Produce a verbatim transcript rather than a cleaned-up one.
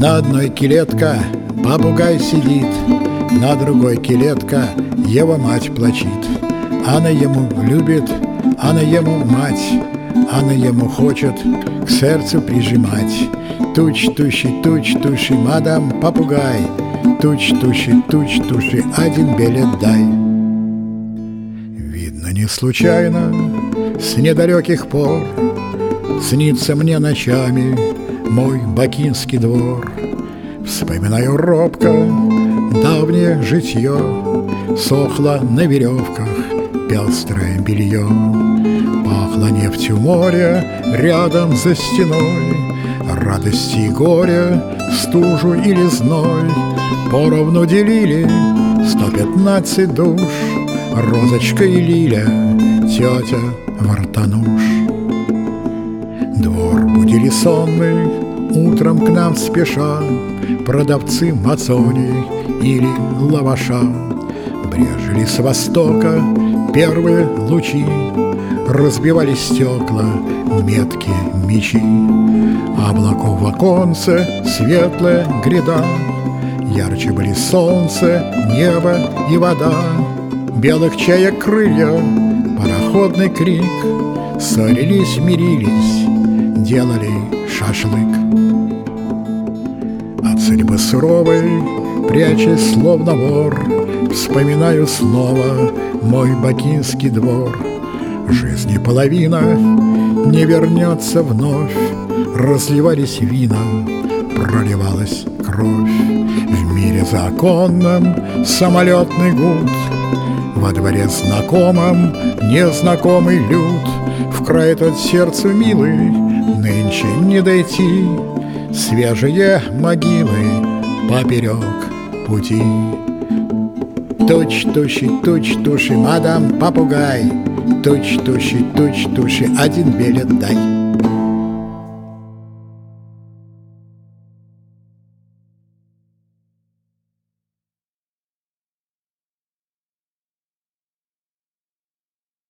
На одной килетка попугай сидит, на другой килетка его мать плачит. Она ему любит, она ему мать, она ему хочет к сердцу прижимать. Туч, туши, туч, туши, мадам попугай, туч, туши, туч, туши, один билет дай. Видно, не случайно с недалеких пор снится мне ночами мой бакинский двор. Вспоминаю робко давнее житье, сохло на веревках пестрое белье. Пахло нефтью моря рядом за стеной, радости и горя, стужу или зной поровну делили сто пятнадцать душ, Розочка и Лиля, тетя Вартануш. Двор будили сонный, утром к нам спеша продавцы мацони или лаваша. Брежели с востока первые лучи, разбивали стекла меткие мечи. Облаков в оконце светлая гряда, ярче были солнце, небо и вода. Белых чаек крылья, пароходный крик, ссорились, мирились, делали шашлык. От судьбы суровой, прячась словно вор, вспоминаю снова мой бакинский двор. Жизни половина не вернется вновь, разливались вина, проливалась кровь. В мире законном самолетный гуд, во дворе знакомом незнакомый люд. В край этот сердцу милый нынче не дойти, свежие могилы поперек пути. Туч, туши, туч, туши, мадам попугай, туч, туши, туч, туши, один билет дай.